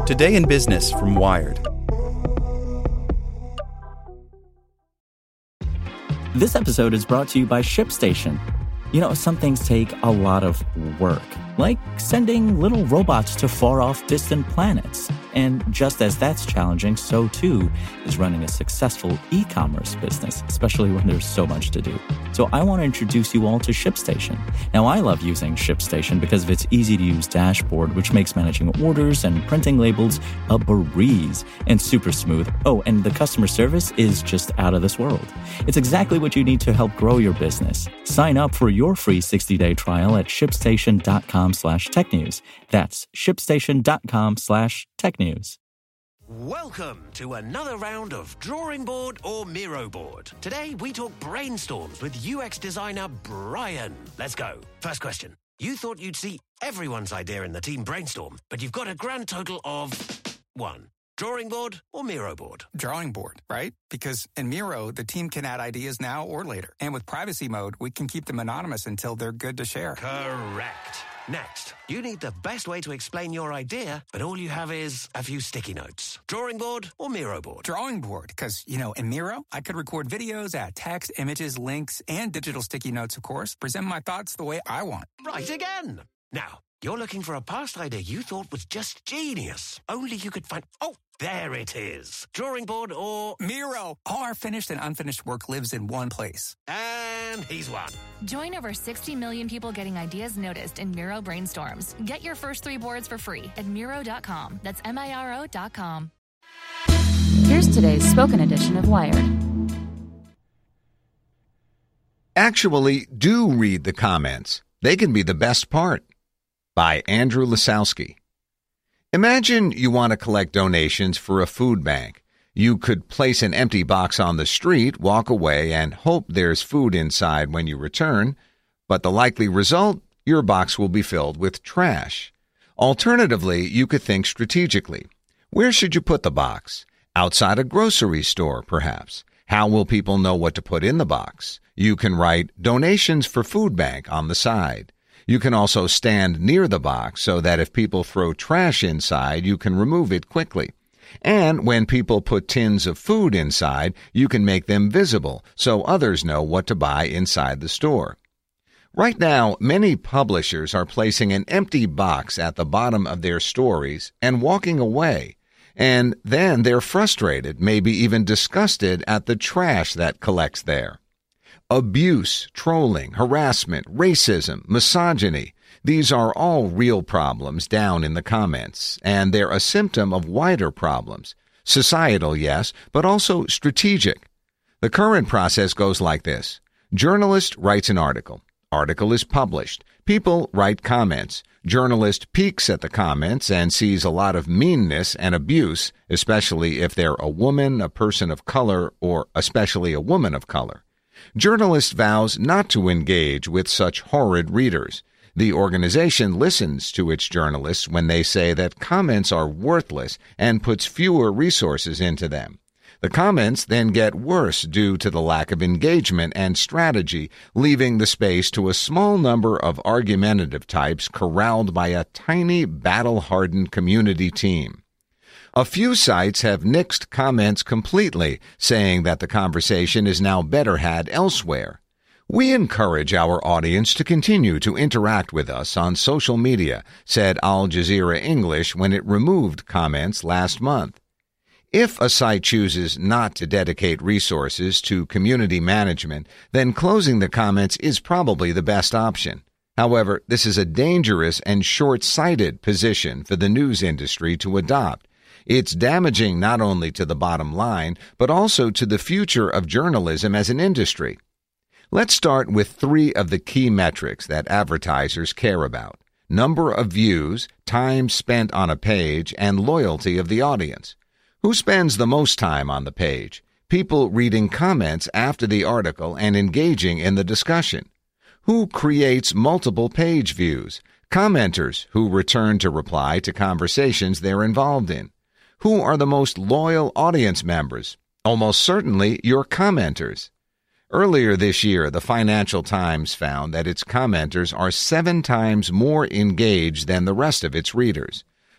Today in Business from Wired. This episode is brought to you by ShipStation. You know, some things take a lot of work, like sending little robots to far-off distant planets. And just as that's challenging, so too is running a successful e-commerce business, especially when there's so much to do. So I want to introduce you all to ShipStation. Now, I love using ShipStation because of its easy-to-use dashboard, which makes managing orders and printing labels a breeze and super smooth. Oh, and the customer service is just out of this world. It's exactly what you need to help grow your business. Sign up for your free 60-day trial at shipstation.com/technews. That's shipstation.com/technews. Welcome to another round of Drawing Board or Miro Board. Today we talk brainstorms with UX designer Brian. Let's go. First question. You thought you'd see everyone's idea in the team brainstorm, but you've got a grand total of 1. Drawing board or Miro board? Drawing board, right? Because in Miro, the team can add ideas now or later. And with privacy mode, we can keep them anonymous until they're good to share. Correct. Next, you need the best way to explain your idea, but all you have is a few sticky notes. Drawing board or Miro board? Drawing board, because, in Miro, I could record videos, add text, images, links, and digital sticky notes, of course, present my thoughts the way I want. Right again. Now, you're looking for a past idea you thought was just genius. Only you could find... Oh, there it is. Drawing board or... Miro. All our finished and unfinished work lives in one place. And he's won. Join over 60 million people getting ideas noticed in Miro brainstorms. Get your first 3 boards for free at Miro.com. That's Miro.com. Here's today's spoken edition of Wired. Actually, do read the comments. They can be the best part. By Andrew Lasowski. Imagine you want to collect donations for a food bank. You could place an empty box on the street, walk away, and hope there's food inside when you return. But the likely result, your box will be filled with trash. Alternatively, you could think strategically. Where should you put the box? Outside a grocery store, perhaps. How will people know what to put in the box? You can write "Donations for Food Bank" on the side. You can also stand near the box so that if people throw trash inside, you can remove it quickly. And when people put tins of food inside, you can make them visible so others know what to buy inside the store. Right now, many publishers are placing an empty box at the bottom of their stories and walking away. And then they're frustrated, maybe even disgusted at the trash that collects there. Abuse, trolling, harassment, racism, misogyny, these are all real problems down in the comments, and they're a symptom of wider problems. Societal, yes, but also strategic. The current process goes like this. Journalist writes an article. Article is published. People write comments. Journalist peeks at the comments and sees a lot of meanness and abuse, especially if they're a woman, a person of color, or especially a woman of color. Journalist vows not to engage with such horrid readers. The organization listens to its journalists when they say that comments are worthless and puts fewer resources into them. The comments then get worse due to the lack of engagement and strategy, leaving the space to a small number of argumentative types corralled by a tiny, battle-hardened community team. A few sites have nixed comments completely, saying that the conversation is now better had elsewhere. We encourage our audience to continue to interact with us on social media, said Al Jazeera English when it removed comments last month. If a site chooses not to dedicate resources to community management, then closing the comments is probably the best option. However, this is a dangerous and short-sighted position for the news industry to adopt. It's damaging not only to the bottom line, but also to the future of journalism as an industry. Let's start with 3 of the key metrics that advertisers care about: number of views, time spent on a page, and loyalty of the audience. Who spends the most time on the page? People reading comments after the article and engaging in the discussion. Who creates multiple page views? Commenters who return to reply to conversations they're involved in. Who are the most loyal audience members? Almost certainly your commenters. Earlier this year, the Financial Times found that its commenters are 7 times more engaged than the rest of its readers.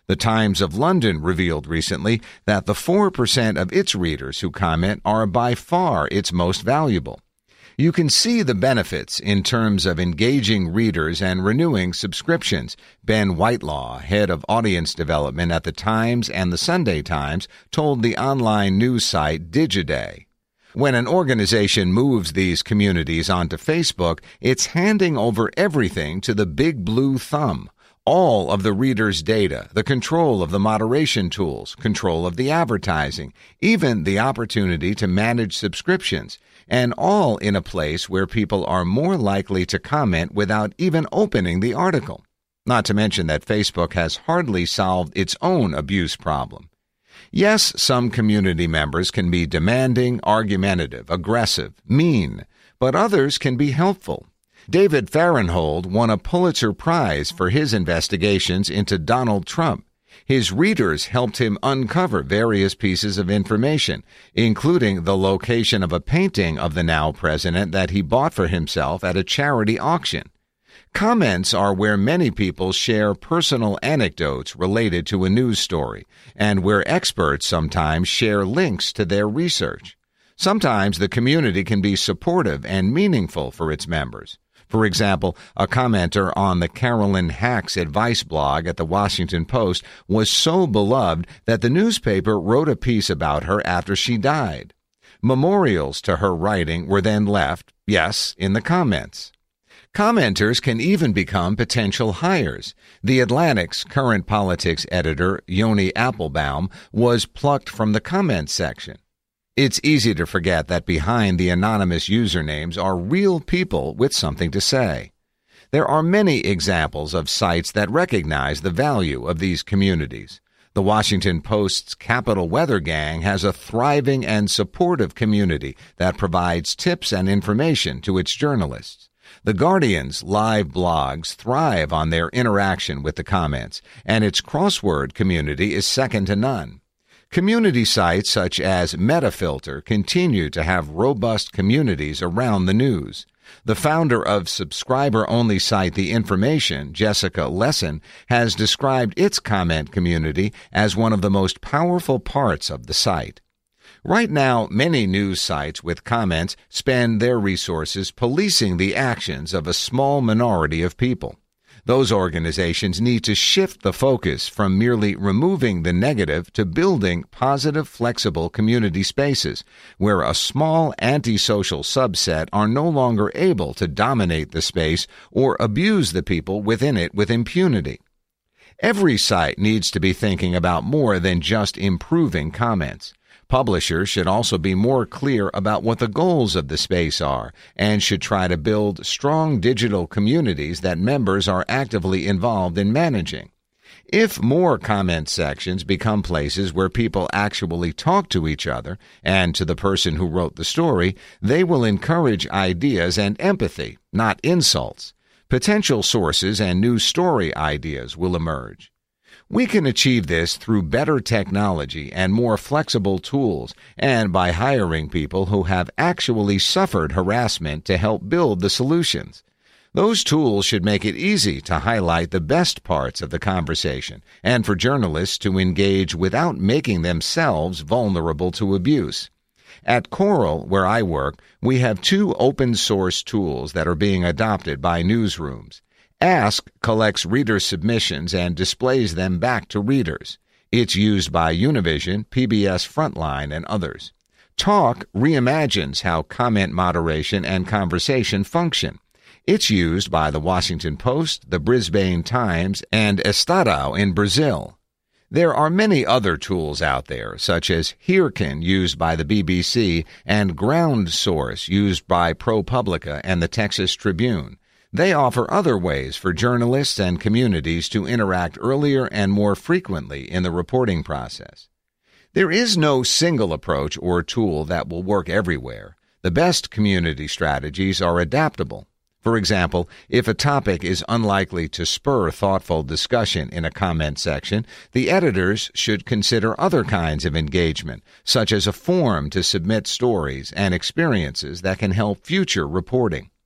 The Times of London revealed recently that the 4% of its readers who comment are by far its most valuable. You can see the benefits in terms of engaging readers and renewing subscriptions. Ben Whitelaw, head of audience development at The Times and The Sunday Times, told the online news site Digiday. When an organization moves these communities onto Facebook, it's handing over everything to the big blue thumb. All of the readers' data, the control of the moderation tools, control of the advertising, even the opportunity to manage subscriptions, and all in a place where people are more likely to comment without even opening the article. Not to mention that Facebook has hardly solved its own abuse problem. Yes, some community members can be demanding, argumentative, aggressive, mean, but others can be helpful. David Fahrenthold won a Pulitzer Prize for his investigations into Donald Trump. His readers helped him uncover various pieces of information, including the location of a painting of the now president that he bought for himself at a charity auction. Comments are where many people share personal anecdotes related to a news story, and where experts sometimes share links to their research. Sometimes the community can be supportive and meaningful for its members. For example, a commenter on the Carolyn Hack's advice blog at the Washington Post was so beloved that the newspaper wrote a piece about her after she died. Memorials to her writing were then left, yes, in the comments. Commenters can even become potential hires. The Atlantic's current politics editor, Yoni Applebaum, was plucked from the comments section. It's easy to forget that behind the anonymous usernames are real people with something to say. There are many examples of sites that recognize the value of these communities. The Washington Post's Capital Weather Gang has a thriving and supportive community that provides tips and information to its journalists. The Guardian's live blogs thrive on their interaction with the comments, and its crossword community is second to none. Community sites such as Metafilter continue to have robust communities around the news. The founder of subscriber-only site The Information, Jessica Lessin, has described its comment community as one of the most powerful parts of the site. Right now, many news sites with comments spend their resources policing the actions of a small minority of people. Those organizations need to shift the focus from merely removing the negative to building positive, flexible community spaces where a small antisocial subset are no longer able to dominate the space or abuse the people within it with impunity. Every site needs to be thinking about more than just improving comments. Publishers should also be more clear about what the goals of the space are and should try to build strong digital communities that members are actively involved in managing. If more comment sections become places where people actually talk to each other and to the person who wrote the story, they will encourage ideas and empathy, not insults. Potential sources and new story ideas will emerge. We can achieve this through better technology and more flexible tools, and by hiring people who have actually suffered harassment to help build the solutions. Those tools should make it easy to highlight the best parts of the conversation and for journalists to engage without making themselves vulnerable to abuse. At Coral, where I work, we have 2 open-source tools that are being adopted by newsrooms. Ask collects reader submissions and displays them back to readers. It's used by Univision, PBS Frontline, and others. Talk reimagines how comment moderation and conversation function. It's used by the Washington Post, the Brisbane Times, and Estadão in Brazil. There are many other tools out there, such as Hearken, used by the BBC, and Ground Source, used by ProPublica and the Texas Tribune. They offer other ways for journalists and communities to interact earlier and more frequently in the reporting process. There is no single approach or tool that will work everywhere. The best community strategies are adaptable. For example, if a topic is unlikely to spur thoughtful discussion in a comment section, the editors should consider other kinds of engagement, such as a form to submit stories and experiences that can help future reporting.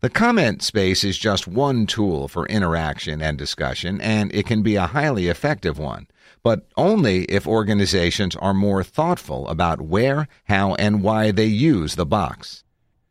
The comment space is just one tool for interaction and discussion, and it can be a highly effective one, but only if organizations are more thoughtful about where, how, and why they use the box.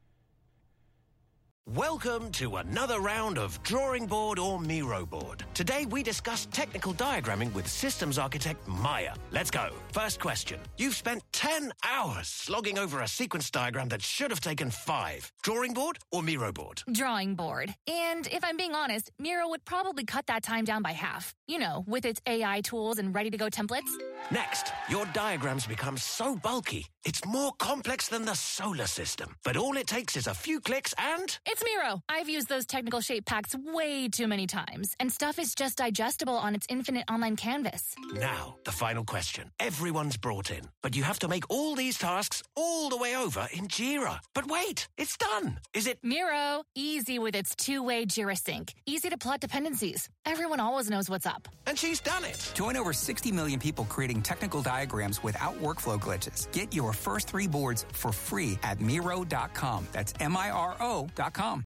Welcome to another round of Drawing Board or Miro Board. Today we discuss technical diagramming with systems architect Maya. Let's go. First question. You've spent 10 hours slogging over a sequence diagram that should have taken 5. Drawing board or Miro board? Drawing board. And if I'm being honest, Miro would probably cut that time down by half. You know, with its AI tools and ready-to-go templates. Next, your diagrams become so bulky, it's more complex than the solar system. But all it takes is a few clicks and... It's Miro. I've used those technical shape packs way too many times, and stuff is just digestible on its infinite online canvas. Now, the final question. Everyone's brought in, but you have to make all these tasks all the way over in Jira. But wait, it's done. Is it... Miro, easy with its two-way Jira sync. Easy to plot dependencies. Everyone always knows what's up. And she's done it. Join over 60 million people creating technical diagrams without workflow glitches. Get your first 3 boards for free at Miro.com. That's Miro.com.